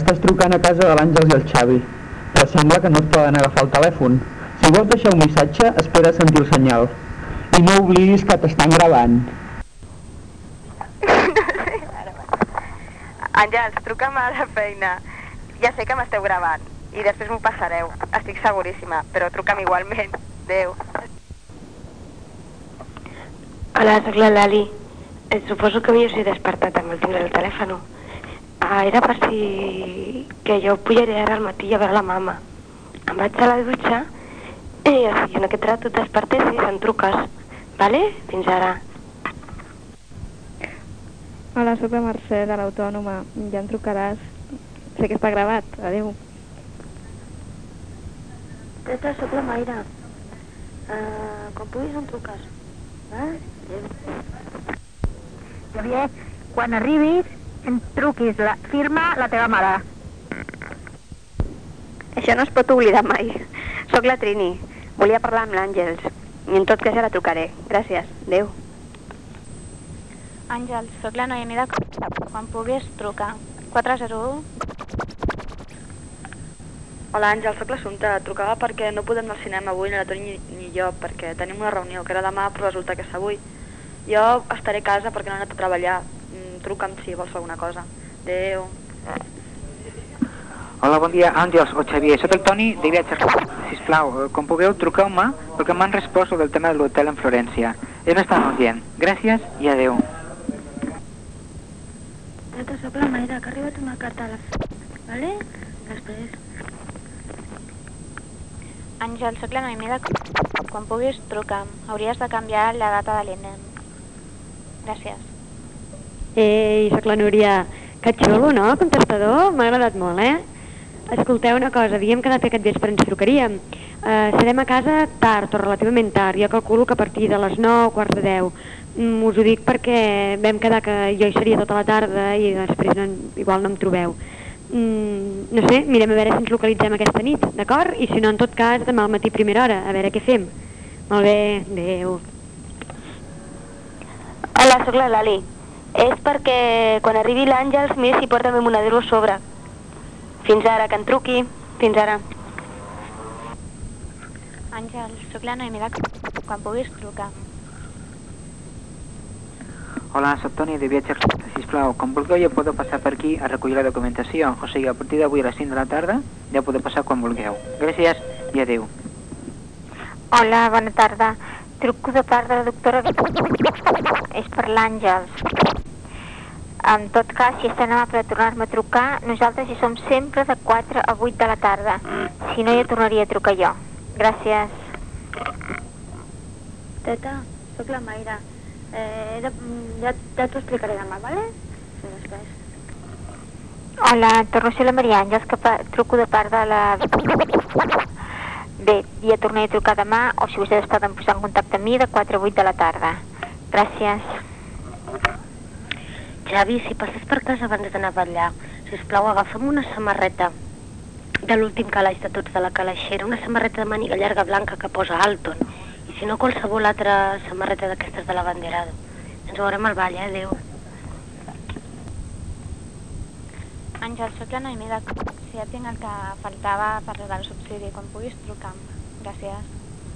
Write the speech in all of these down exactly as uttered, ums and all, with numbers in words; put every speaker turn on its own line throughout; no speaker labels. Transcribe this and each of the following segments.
Estàs trucant a casa de l'Àngels i el Xavi, però sembla que no et poden agafar el telèfon. Si vols deixar un missatge, espera a sentir el senyal. I no oblidis que t'estan gravant.
Àngels, truca'm a la feina. Ja sé que m'esteu gravant i després m'ho passareu. Estic seguríssima, però truca'm igualment. Adéu.
Hola, soc la Lali. Eh, suposo que m'hi he despertat amb el timbre del telèfon. Ah, era per si... que jo pujaré ara al matí a veure la mama. Em vaig a la dutxa i si en aquest rato et despertessis em truques. Vale? Fins ara.
Hola, sóc la Mercè de l'Autònoma. Ja em trucaràs. Sé que està gravat. Adéu.
Teta, sóc la Mayra. Uh, quan puguis em truques. Eh? Adéu.
Xavier, quan arribis em truquis, la, firma la teva mare.
Això no es pot oblidar mai. Soc la Trini. Volia parlar amb l'Àngels. I en tot cas ja la trucaré. Gràcies. Adéu.
Àngels, sóc la Noemi de Costa. Quan puguis, truca. quatre zero u.
Hola Àngels, sóc l'Assumpta. Trucava perquè no podem anar al cinema avui, ni la Toni ni, ni jo, perquè tenim una reunió que era demà, però resulta que és avui. Jo estaré a casa perquè no he anat a treballar. Mm, truca'm si vols fer alguna cosa. Adéu.
Hola, bon dia, Àngels o Xavier. Soc el Toni de Viatges. Sisplau, com pugueu, truqueu-me perquè m'han respost del tema de l'hotel en Florència. És bastant urgent. Gràcies i adéu.
Teta, soc la Mayra, que ha arribat una carta a la f... Vale? Després.
Àngel, sóc la Noemi de Costa. Quan puguis, truca'm. Hauries de canviar la data de l'I N E M. Gràcies.
Ei, sóc la Núria. Que xulo, no? El contestador? M'ha agradat molt, eh? Escolteu una cosa, havíem quedat que aquest vespre ens trucaríem. Uh, serem a casa tard, o relativament tard. Jo calculo que a partir de les nou, quarts de deu. Mm, us ho dic perquè vam quedar que jo hi seria tota la tarda i després no, igual no em trobeu. Mm, no sé, mirem a veure si ens localitzem aquesta nit, d'acord? I si no, en tot cas, demà al matí primera hora, a veure què fem. Molt bé, adéu.
Hola, sóc la Lali. És perquè quan arribi l'Àngels mira si porta un monedero a sobre. Fins ara, que en truqui. Fins ara.
Àngel, sóc la Noemi de Costa. Quan puguis, truca'm.
Hola, soc Toni de Viatges. Sisplau, com vulgueu ja podeu passar per aquí a recollir la documentació. O sigui, a partir d'avui a les cinc de la tarda ja podeu passar quan vulgueu. Gràcies i adéu.
Hola, bona tarda. Truco de part de la doctora... És per l'Àngels. En tot cas, si és tan amable de tornar-me a trucar, nosaltres hi som sempre de quatre a vuit de la tarda. Si no, ja tornaria a trucar jo. Gràcies.
Teta, sóc la Mayra. Eh, de, ja ja t'ho explicaré demà, vale? Sí, després.
Hola, torno a ser la Maria Àngels, que pa, truco de part de la... Bé, ja tornaré a trucar demà, o si vostès poden posar en contacte amb mi, de quatre a vuit de la tarda. Gràcies.
Xavi, si passes per casa abans d'anar a vetllar, sisplau, agafa'm una samarreta de l'últim calaix de tots de la calaixera, una samarreta de màniga llarga blanca que posa Alton, i si no qualsevol altra samarreta d'aquestes de l'abanderado. Ens veurem al ball, eh? Adéu.
Àngel, sóc la Noemi de Costa. Si ja tinc el que faltava per del subsidi, quan puguis, truca'm. Gràcies.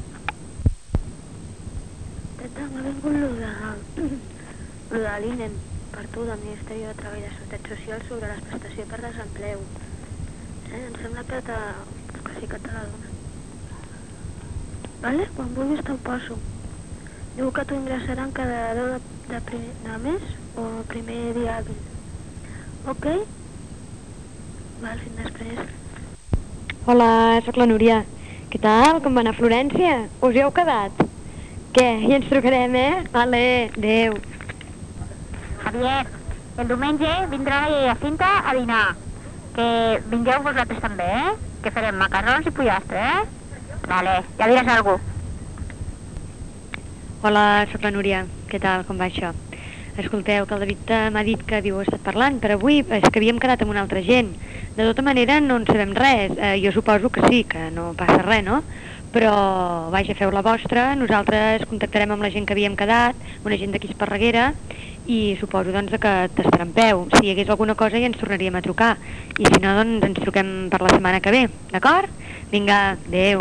Teta, m'ha vingut lo de... lo de l'I N E M, per tu, del Ministeri de Treball i de Seguretat Social, sobre l'exprestació per desempleu. Eh? Em sembla que, te... que sí que te la dona. Vale? Quan vulguis te'l poso. Diu que t'ho ingressaran cada deu de, de, primer, de mes o primer dia hàbil. Ok? Val, fins després.
Hola, sóc la Núria. Què tal? Com va anar a Florència? Us hi heu quedat? Què? I ens trucarem, eh? Vale, adéu.
Javier, el diumenge vindrà la Jacinta a dinar. Que vingueu vosaltres també, eh? Que farem macarrons i pollastre, eh? Vale, ja diràs alguna cosa.
Hola, sóc la Núria. Què tal? Com va això? Escolteu, que el David m'ha dit que havíeu estat parlant, però avui és que havíem quedat amb una altra gent. De tota manera no en sabem res. Eh, jo suposo que sí, que no passa res, no? Però, vaja, feu la vostra, nosaltres contactarem amb la gent que havíem quedat, una gent d'aquí Esparreguera, i suposo doncs, que t'estarà en peu. Si hi hagués alguna cosa ja ens tornaríem a trucar, i si no, doncs ens truquem per la setmana que ve, d'acord? Vinga, adeu.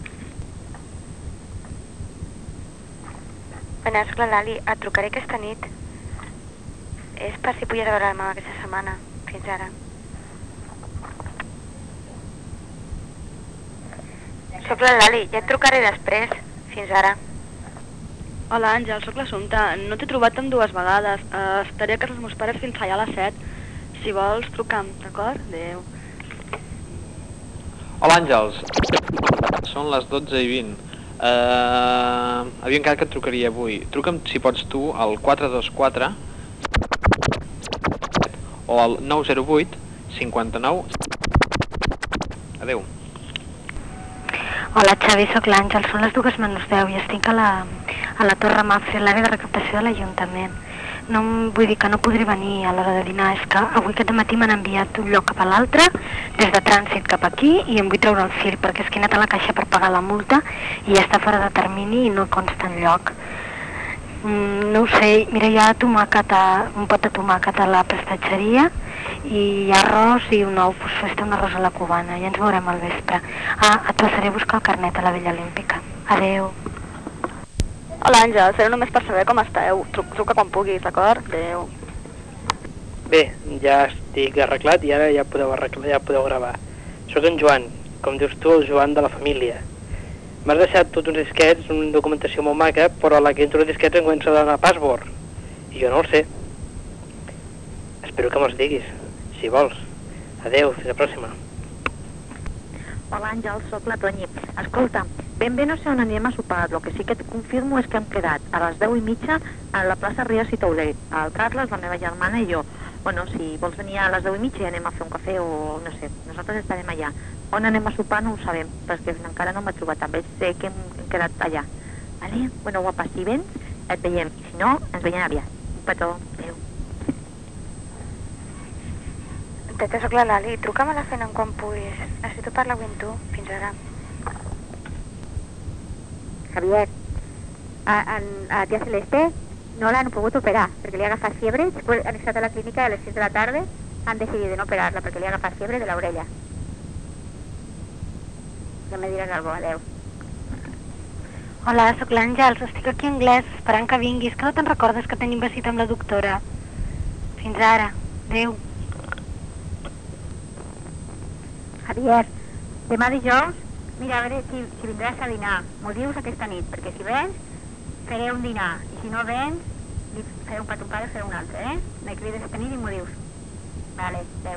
Bona, soc la Lali, et trucaré aquesta nit. És per si podies veure la meva aquesta setmana. Fins ara. Soc la Lali, ja et trucaré després. Fins ara.
Hola Àngel, sóc l'Assumpta. No t'he trobat en dues vegades. Uh, estaré a casa dels meus pares fins allà a les set. Si vols, truca'm, d'acord? Adéu.
Hola Àngels, són les dotze i vint. Uh, havia encara que et trucaria avui. Truca'm, si pots tu, al quatre dos quatre o al nou zero vuit cinquanta-nou. Adéu.
Hola Xavi, sóc l'Àngel, són les dues menys deu i estic a la, a la Torre Mafre, a l'àrea de recaptació de l'Ajuntament. No, vull dir que no podré venir a l'hora de dinar, és que avui aquest matí m'han enviat un lloc cap a l'altre, des de trànsit cap aquí, i em vull treure el fil perquè és que he anat a la caixa per pagar la multa i ja està fora de termini i no consta enlloc. Mm, no ho sé, mira, hi ha tomàquet a, un pot de tomàquet a la prestatgeria i hi ha arròs i un ou, doncs fes-te un arròs a la cubana, ja ens veurem al vespre. Ah, et passaré a buscar el carnet a la Vella Olímpica. Adeu.
Hola Àngel, seré només per saber com esteu. Truc, truca quan puguis, d'acord? Adéu.
Bé, ja estic arreglat i ara ja podeu, arreglar, ja podeu gravar. Soc en Joan, com dius tu, el Joan de la família. M'has deixat tots uns disquets, una documentació molt maca, però la que entro els disquets em comença a donar password. I jo no el sé. Espero que me'ls diguis, si vols. Adeu, fins la pròxima.
Hola Àngel, sóc la Tonyi. Escolta, ben bé no sé on anem a sopar, el que sí que et confirmo és que hem quedat a les deu i mitja a la plaça Ries i Tauler, el Carles, la meva germana i jo. Bueno, si vols venir a les deu i mitja i anem a fer un cafè o no sé, nosaltres estarem allà. On anem a sopar no ho sabem, perquè encara no m'he trobat amb ells, sé que hem, hem quedat allà. Vale? Bueno, guapa, si vens, et veiem, si no, ens veiem aviat. Un petó, adéu.
Teta, sóc la Lali, truca'm a la feina quan puguis. Necessito parlar amb tu, fins ara.
Javier, a, a, a tia Celeste no l'han pogut operar perquè li ha agafat fiebre, després han estat a la clínica a les sis de la tarda, han decidit de no operar-la perquè li ha agafat fiebre de l'orella. Ja me diràs alguna cosa, adeu.
Hola, sóc l'Àngels, estic aquí a Anglès, esperant que vinguis, que no te'n recordes que tenim visita amb la doctora. Fins ara, adéu.
Javier, demà dijous, mira, a veure si, si vindràs a dinar. M'ho dius aquesta nit, perquè si vens, faré un dinar. I si no vens, li faré un pat un pare, faré un altre, eh? Me crides aquesta nit i m'ho dius. Vale, adeu.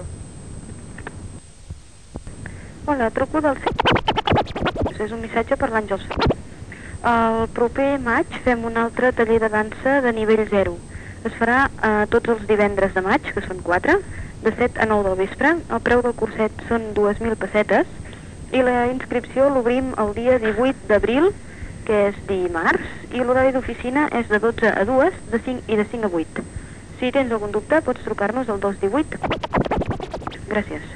Hola, truco del... És un missatge per l'Àngels. El proper maig fem un altre taller de dansa de nivell zero. Es farà eh, tots els divendres de maig, que són quatre, de set a nou del vespre. El preu del curset són dues mil pessetes i la inscripció l'obrim el dia divuit d'abril, que és dimarts, i l'horari d'oficina és de dotze a dues de cinc i de cinc a vuit. Si tens algun dubte, pots trucar-nos al dos divuit. Gràcies.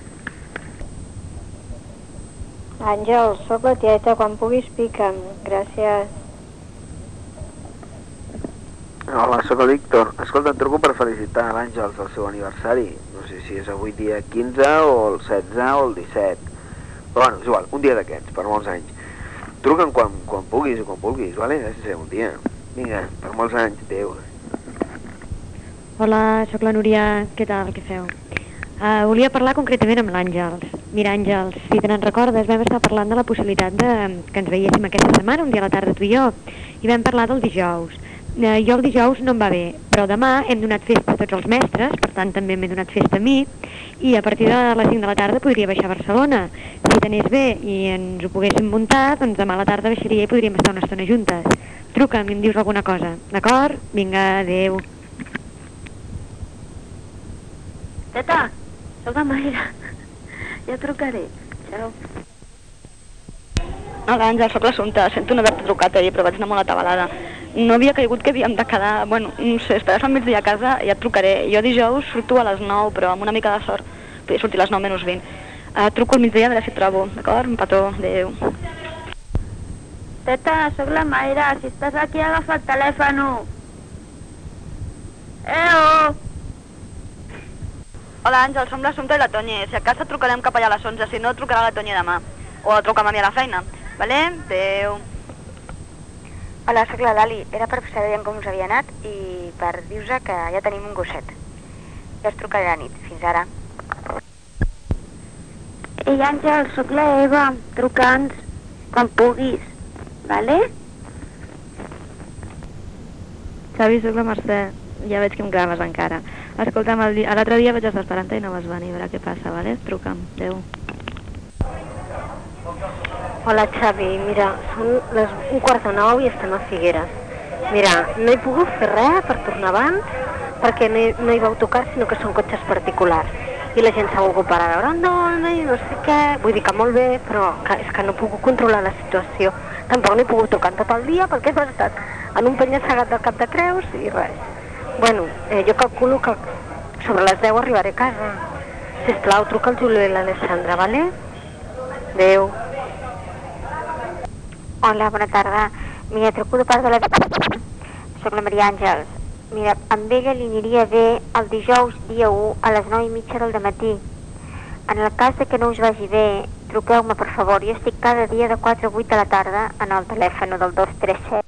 Àngel, sóc la tieta, quan puguis pica'm. Gràcies.
Hola, sóc el Víctor. Escolta, et truco per felicitar l'Àngels al seu aniversari. No sé si és avui dia quinze o el setze o el disset. Però bueno, és igual, un dia d'aquests, per molts anys. Truca'm quan, quan puguis o quan vulguis, vale? A ser un dia. Vinga, per molts anys, adéu.
Hola, sóc la Núria, què tal, què feu? Uh, volia parlar concretament amb l'Àngels. Mira, Àngels, si te'n recordes, vam estar parlant de la possibilitat de que ens veiéssim aquesta setmana, un dia a la tarda tu i jo, i vam parlar del dijous. Uh, jo el dijous no em va bé, però demà hem donat festa a tots els mestres, per tant també m'he donat festa a mi, i a partir de les cinc de la tarda podria baixar a Barcelona. Si t'anés bé i ens ho poguéssim muntar, doncs demà a la tarda baixaria i podríem estar una estona juntes. Truca'm i em dius alguna cosa, d'acord? Vinga, adéu.
Teta, sóc la Mayra. Ja trucaré. Ciao. Hola, Àngel, sóc l'Assumpta. Sento no haver-te trucat ahir, però vaig anar molt atabalada. No havia caigut que havíem de quedar... Bueno, no sé, estaràs al migdia a casa i ja et trucaré. Jo dijous surto a les nou, però amb una mica de sort podria sortir a les nou menys vint. Uh, truco al migdia a veure si et trobo, d'acord? Un petó, adéu.
Teta, sóc la Mayra. Si estàs aquí, agafa el telèfon.
Eo! Hola Àngel, som l'Assumpta i la Toñi. Si a casa trucarem cap allà a les onze, si no trucarà la Toñi demà. O truca'm a mi a la feina. Vale? Adéu.
Hola, sóc la Lali. Era per saber com us havia anat i per dir-vos que ja tenim un gosset. Ja us trucaré a la nit. Fins ara.
Ei, Àngel, sóc la Eva. Truca'ns quan puguis. Vale?
Xavi, sóc la Mercè. Ja veig que em graves encara. Escolta'm, l'altre dia vaig estar esperant-te i no vas venir. A veure què passa, vale? Truca'm. Adéu.
Hola, Xavi. Mira, són les un quart de nou i estem a Figueres. Mira, no he pogut fer res per tornar abans perquè no hi, no hi vau tocar, sinó que són cotxes particulars. I la gent s'ha volgut parar a veure on dona i no sé què. Vull dir que molt bé, però que, és que no he pogut controlar la situació. Tampoc no he pogut tocar tot el dia perquè he estat en un penya-segat del Cap de Creus i res. Bueno, eh, jo calculo que sobre les deu arribaré a casa. Sisplau, truca al Julio i l'Alessandra, vale? Adéu.
Hola, bona tarda. Mira, truco de part de la... Soc la Maria Àngels. Mira, amb ella li aniria bé el dijous dia u a les nou i mitja del dematí. En el cas de que no us vagi bé, truqueu-me, per favor. Jo estic cada dia de quatre a vuit de la tarda en el telèfon del dos tres set.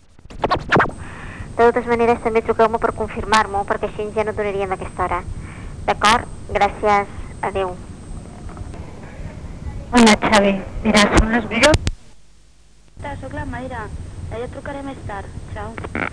De totes maneres, també truqueu-me per confirmar-m'ho, perquè així ja no donaríem aquesta hora. D'acord? Gràcies. Adéu.
Hola, Xavi. Mira, són les vuit.
Soc la Mayra. Ja trucaré més tard. Ciao.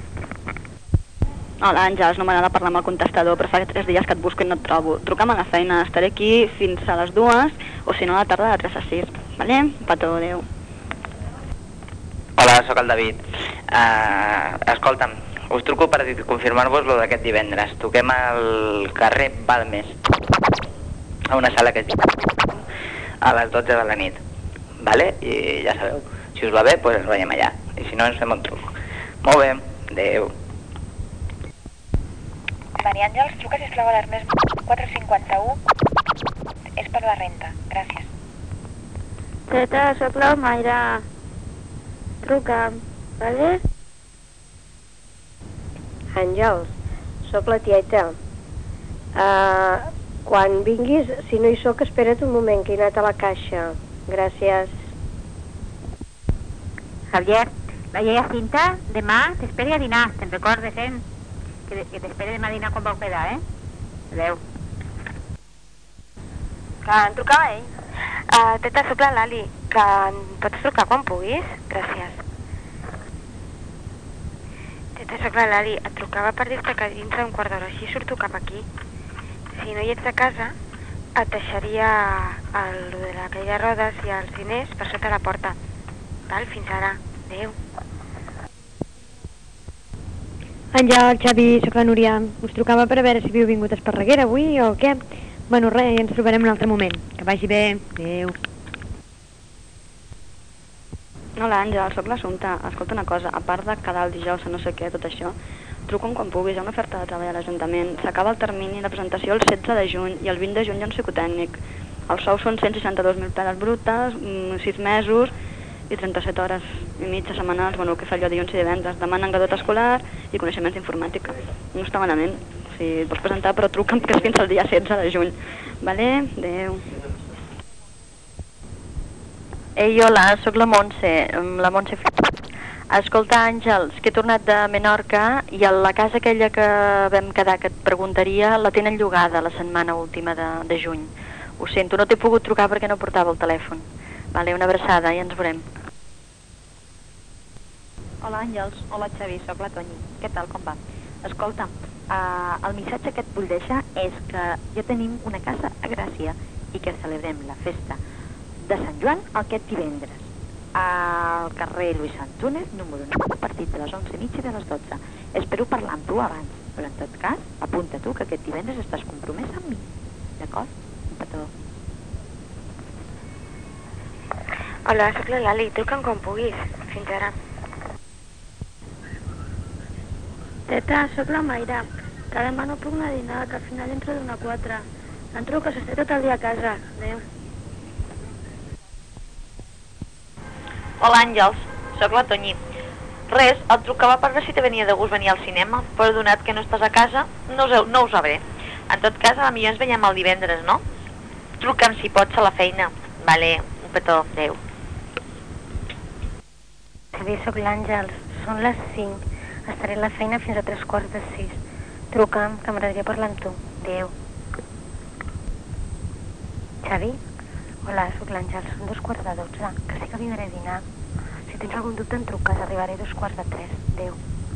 Hola, Àngels, no m'agrada parlar amb el contestador, però fa tres dies que et busco i no et trobo. Truca'm a la feina, estaré aquí fins a les dues, o si no a la tarda de tres a sis. Vale? Un petó, adéu.
Hola, sóc el David. Uh, escolta'm, us truco per confirmar-vos lo d'aquest divendres. Toquem al carrer Balmes, a una sala que es diu a les dotze de la nit. Vale? I ja sabeu, si us va bé, doncs ens veiem allà. I si no, ens fem un truc. Molt bé, adéu.
Maria Àngels, truca sisplau a l'Ernest quatre cinquanta-u. És per la renta. Gràcies.
Teta, sóc la Mayra. Truca'm, vale?
Àngels, sóc la tieta. Uh, quan vinguis, si no hi sóc, espera't un moment, que he anat a la caixa. Gràcies.
Javier, la iaia Cinta, demà t'esperi a dinar, te'n recordes, eh? Que, que t'esperi demà a dinar quan vau quedar, eh? Adéu.
Que em trucava ell. Uh, teta, sóc la Lali. Que em pots trucar quan puguis? Gràcies. Teta, sóc la Lali. Et trucava per dir-te que dins d'un quart d'hora així surto cap aquí. Si no hi ets a casa, et deixaria el, de la cadira de rodes i els diners per sota la porta. Val? Fins ara. Adéu.
Àngel, Xavi, sóc la Núria. Us trucava per a veure si havíeu vingut a Esparreguera avui o què. Bueno, res, ja ens trobarem un altre moment. Que vagi bé. Adéu.
Hola Àngel, sóc l'Assumpta. Escolta una cosa, a part de quedar el dijous a no sé què, tot això, truca'm quan puguis, hi ha una oferta de treball a l'Ajuntament. S'acaba el termini de presentació el setze de juny i el vint de juny hi ha un psicotècnic. Els sous són cent seixanta-dos mil peles brutes, sis mesos i trenta-set hores i mitja setmanals, bueno, que fa allò dilluns i divendres. Demanen graduat escolar i coneixements d'informàtica. No està malament, si et pots presentar, però truca'm que és fins al dia setze de juny. Vale? Adéu.
Ei, hola, sóc la Montse, la Montse. Escolta, Àngels, que he tornat de Menorca i a la casa aquella que vam quedar que et preguntaria la tenen llogada la setmana última de, de juny. Ho sento, no t'he pogut trucar perquè no portava el telèfon. Vale, una abraçada i ens veurem.
Hola Àngels, hola Xavi, sóc la Toñi. Què tal, com va? Escolta, uh, el missatge que et vull deixar és que ja tenim una casa a Gràcia i que celebrem la festa de Sant Joan aquest divendres al carrer Lluís Antúnez, número nou, a partir de les onze i mitja i de les dotze. Espero parlar amb tu abans, però en tot cas, apunta tu que aquest divendres estàs compromès amb mi. D'acord? Un petó.
Hola, sóc la Lali. Truca'm quan puguis. Fins ara.
Teta, sóc la Mayra. Que demà no puc anar a dinar, que al final entro d'una a quatre. Em truques, estaré tot el dia a casa. Adéu.
Hola Àngels, sóc la Toñi.
Res, et trucava per veure si te venia de gust venir al cinema, però donat que no estàs a casa, no, no ho sabré. En tot cas, a mi ens veiem el divendres, no? Truca'm si pots a la feina. Vale, un petó, adeu.
Xavi, sóc l'Àngels, són les cinc. Estaré a la feina fins a tres quarts de sis. Truca'm, que m'agradaria parlar amb tu. Adéu. Xavi? Hola, sóc l'Àngels, són dos quarts de dotze, que sí que vindré a dinar. Si tens algun dubte em truques, arribaré a dos quarts de tres. Adéu.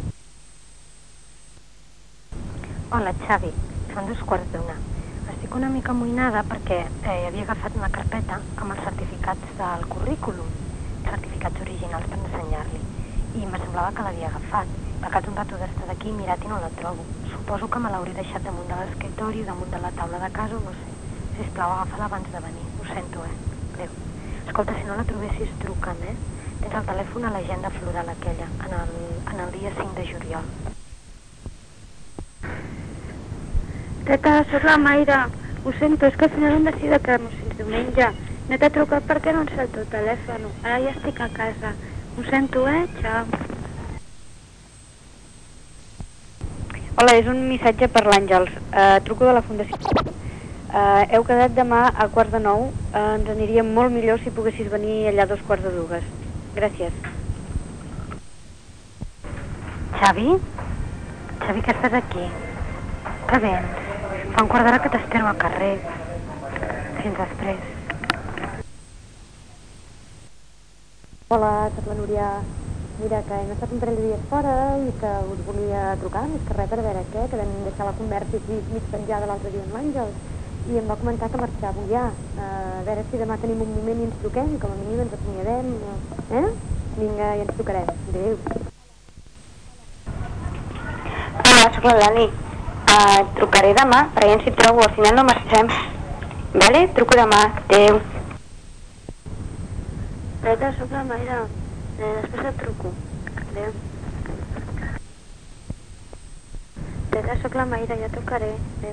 Hola, Xavi, són dos quarts d'una. Estic una mica amoïnada perquè eh, havia agafat una carpeta amb els certificats del currículum, certificats originals per ensenyar-li, i me semblava que l'havia agafat. Pecat un rato d'estar d'aquí, mirat i no la trobo. Suposo que me l'hauré deixat damunt de l'escriptori, damunt de la taula de casa, o no sé. Sisplau, agafa-la abans de venir. Ho sento, eh? Adéu. Escolta, si no la trobessis, truca'm, eh? Tens el telèfon a l'agenda floral aquella, en el, en el dia cinc de juliol.
Teta, sóc la Mayra. Ho sento, és que al final hem decidit quedar-nos fins diumenge. No t'he trucat perquè no ens salto el telèfon. Ara ja estic a casa. Ho sento, eh? Ciao.
Hola, és un missatge per l'Àngels. Uh, truco de la Fundació. Uh, heu quedat demà a quarts de nou. Uh, ens aniria molt millor si poguessis venir allà a dos quarts de dues. Gràcies.
Xavi? Xavi, que estàs aquí? Que vens? Fa un quart d'hora que t'espero al carrer. Fins després.
Hola, soc la Núria. Mira, que hem estat un parell de dies fora i que us volia trucar, més que res per veure què, que vam deixar la conversa aquí mig penjada l'altre dia amb l'Àngel i em va comentar que marxàveu ja. Uh, a veure si demà tenim un moment i ens truquem i com a mínim ens acomiadem. Eh? Vinga, i ens trucarem. Adéu.
Hola, sóc la Dani. Uh, trucaré demà, per allà si et trobo, al final no marxem. Vale? Truco demà. Adéu.
Teta, sóc la Mayra. Eh, després et truco. Adéu. Teta, sóc la Mayra, ja trucaré. Adéu.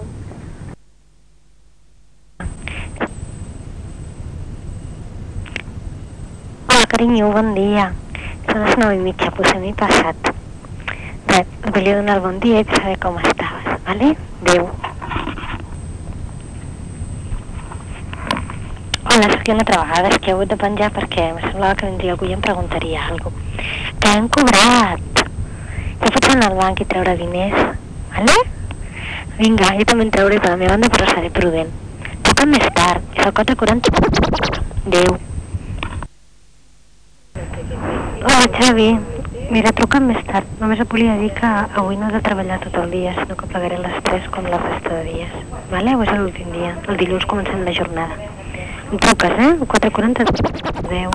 Hola, carinyo, bon dia. Són les nou i mitja, potser m'he passat. Bé, et volia donar el bon dia i saber com estaves, vale? Adéu. Hola, sóc jo una altra vegada, és que he hagut de penjar perquè em semblava que vindria algú i em preguntaria alguna cosa. Que hem cobrat! Ja pots anar al banc i treure diners, vale? Vinga, jo també en trauré per la meva banda, però seré prudent. Truca'm més tard, és el quatre quaranta. Adéu. Hola, Xavi. Mira, truca'm més tard. Només et volia dir que avui no he de treballar tot el dia, sinó que plegaré a les tres com la resta de dies. Vale? Avui és l'últim dia. El dilluns comencem la jornada. Em truques, eh? El quatre quaranta. Adéu.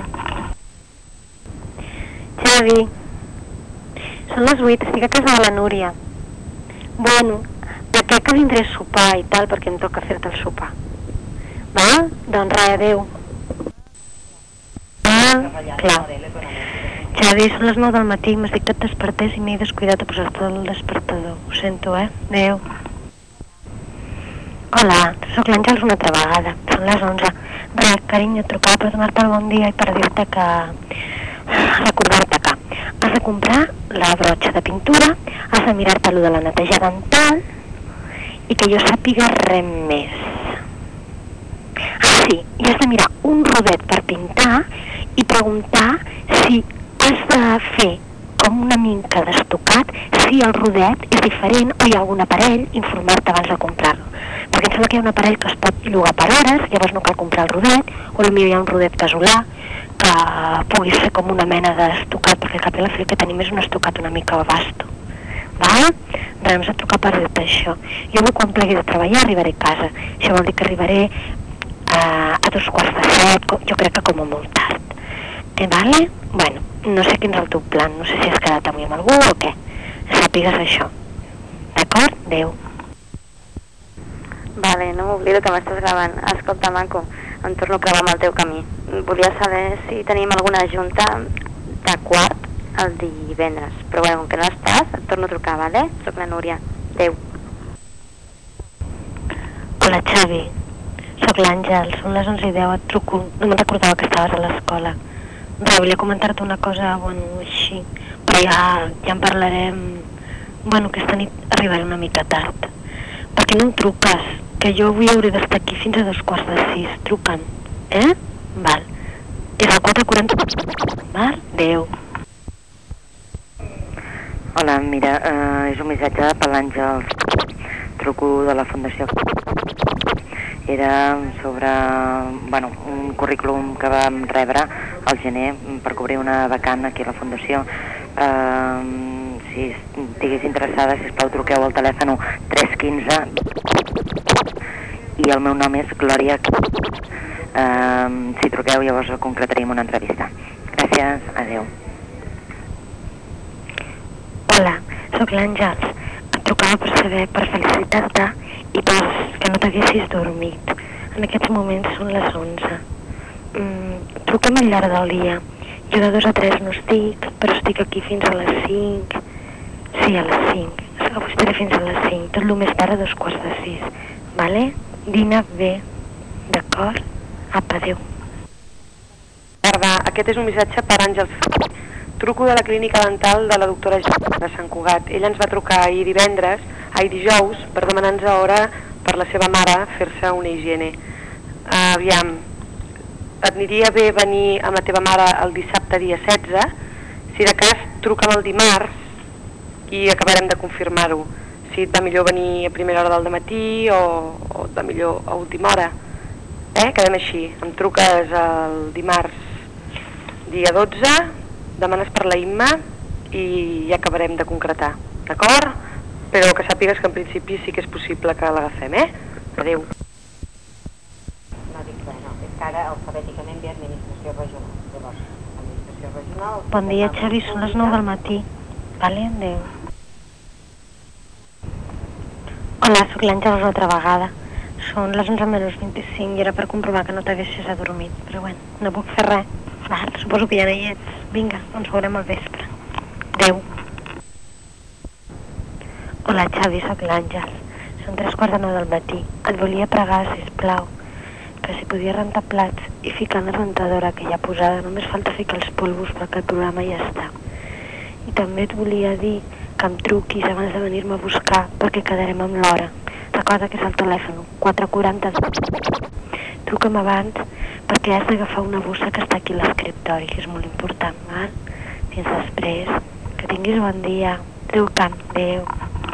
Xavi. Són les vuit, estic a casa de la Núria. Bueno, de què que vindré a sopar i tal, perquè em toca fer-te el sopar. Va? Doncs res, adéu. Ah, clar. Xavi, són les nou del matí, m'has dit que et despertés i m'he descuidat a posar-te el despertador. Ho sento, eh? Adéu. Hola, sóc l'Àngels una altra vegada. Són les onze. Res, carinyo, trucava per donar-te el bon dia i per dir-te que... recordar-te que has de comprar la brotxa de pintura, has de mirar-te allò de la neteja dental i que jo sàpiga res més. Ah, sí, i has de mirar un rodet per pintar i preguntar si has de fer com una mica d'estocat, si el rodet és diferent o hi ha algun aparell, informar-te abans de comprar-lo. Perquè em sembla que hi ha un aparell que es pot llogar per hores, llavors no cal comprar el rodet, o potser hi ha un rodet casolà que pugui ser com una mena d'estocat, perquè al cap i a la fi que tenim és un estocat una mica vasto. Va? Res, a trucar per dir-te això. Jo avui quan plegui de treballar arribaré a casa. Això vol dir que arribaré a, a dos quarts de set, jo crec que com a molt tard. Eh, vale? Bueno, no sé quin és el teu plan, no sé si has quedat avui amb algú o què. Sàpigues això. D'acord? Adéu.
Vale, no m'oblido que m'estàs gravant. Escolta, maco, em torno a creuar amb el teu camí. Volia saber si tenim alguna junta de quart el divendres. Però bueno, com que no estàs, et torno a trucar, vale? Soc la Núria. Adéu.
Hola, Xavi. Soc l'Àngel, són les onze i deu, et truco. No me'n recordava que estaves a l'escola. Res, volia comentar-te una cosa, bueno, així, per però ja, ja en parlarem. Bueno, aquesta nit arribaré una mica tard. Per què no em truques? Que jo avui hauré d'estar aquí fins a dos quarts de sis. Truca'm, eh? Val. És el quatre quaranta. Val? Adéu.
Hola, mira, eh, és un missatge per l'Àngels. Truco de la Fundació. Era sobre, bueno, un currículum que vam rebre al gener per cobrir una vacant aquí a la Fundació. Eh, si estigués interessada, sisplau, truqueu al telèfon tres quinze i el meu nom és Glòria. Eh, si truqueu, llavors concretaríem una entrevista. Gràcies, adeu.
Hola, sóc l'Àngels. Et trucava per saber, per felicitar-te i per que no t'haguessis dormit. En aquests moments són les onze. Mm, truca'm al llarg del dia. Jo de dos a tres no estic, però estic aquí fins a les cinc. Sí, a les cinc. Avui estaré fins a les cinc, tot el més tard a dos quarts de sis. Vale? Dina bé. D'acord? Apa, adéu.
Tarda, aquest és un missatge per Àngels. Truco de la clínica dental de la doctora de Sant Cugat. Ella ens va trucar ahir divendres, ahir dijous, per demanar-nos hora per la seva mare fer-se una higiene. Uh, aviam, et aniria bé venir amb la teva mare el dissabte dia setze, si de cas truca'm el dimarts i acabarem de confirmar-ho. Si et va millor venir a primera hora del dematí o, o et va millor a última hora. Eh? Quedem així, em truques el dimarts dia dotze, demanes per la Imma i ja acabarem de concretar, d'acord? Però que sàpigues que en principi sí que és possible que l'agafem, eh? Adéu.
No dic res, no, és que ara alfabèticament ve administració regional. Llavors, administració regional...
Bon dia, Xavi, són les nou del matí. Vale, adéu. Hola, sóc l'Àngels una altra vegada. Són les onze menys vint-i-cinc i era per comprovar que no t'haguessis adormit, però bueno, no puc fer res. Val, suposo que ja no hi ets. Vinga, ens veurem al vespre. Adéu. Hola, Xavi, sóc l'Àngels. Són tres quarts de nou del matí. Et volia pregar, sisplau, que si podia rentar plats i ficar en la rentadora que hi ha posada, només falta ficar els polvos perquè el programa ja està. I també et volia dir que em truquis abans de venir-me a buscar perquè quedarem amb l'hora. Recorda que és el telèfon, quatre quaranta. Truca'm abans perquè has d'agafar una bossa que està aquí a l'escriptori, que és molt important, val? Fins després. Que tinguis bon dia. Truca'm. Adéu.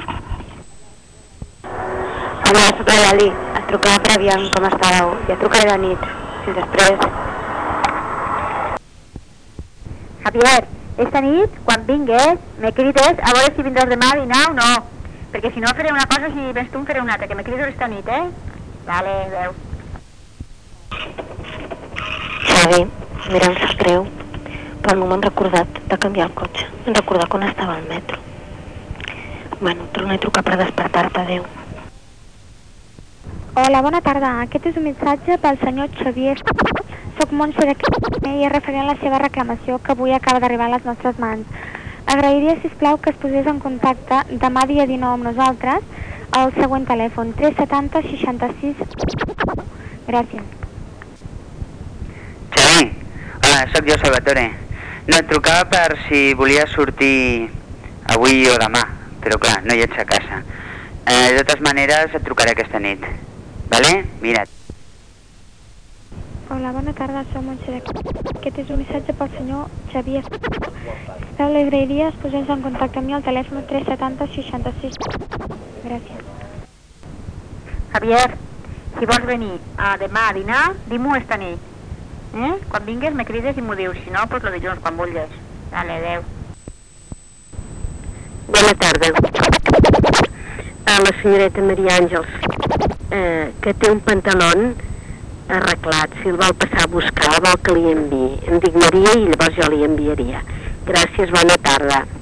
Hola, sóc la Lali. Et trucava per aviam com estàveu. Ja trucaré de nit. Fins després.
Javier, esta nit, quan vingues, me crides a veure si vindràs demà a dinar o no. Perquè si no faré una cosa, si vens tu em faré una altra, que me crides esta nit, eh? Vale, adeu.
Xavi, mira, em sap greu, però no m'han recordat de canviar el cotxe. M'han recordat quan estava al metro. Bueno, torno a trucar per despertar-te, adéu.
Hola, bona tarda. Aquest és un missatge pel senyor Xavier. Soc Montse de Quim i és referent a la seva reclamació que avui acaba d'arribar a les nostres mans. Agrairia, sisplau, que es posés en contacte demà dia dinou amb nosaltres al següent telèfon, tres setanta seixanta-sis. Gràcies.
Xavi, hola, sóc jo, Salvatore. No, et trucava per si volia sortir avui o demà, però clar, no hi ets a casa. Eh, de totes maneres, et trucaré aquesta nit. Vale? Mira't.
Hola, bona tarda, som Montse de Quim. Aquest és un missatge pel senyor Xavier. Sisplau, l'agrairia es posés en contacte amb mi al telèfon tres setanta seixanta-sis. Gràcies.
Javier, si vols venir a demà a dinar, di-m'ho esta nit. Eh? Quan vingues me crides i m'ho dius, si no, pues lo dilluns, quan vulguis. Vale, adeu.
Bona tarda. A la senyoreta Maria Àngels, eh, que té un pantalón arreglat. Si el vol passar a buscar, vol que li enviï. Em dic Maria i llavors jo li enviaria. Gràcies, bona tarda.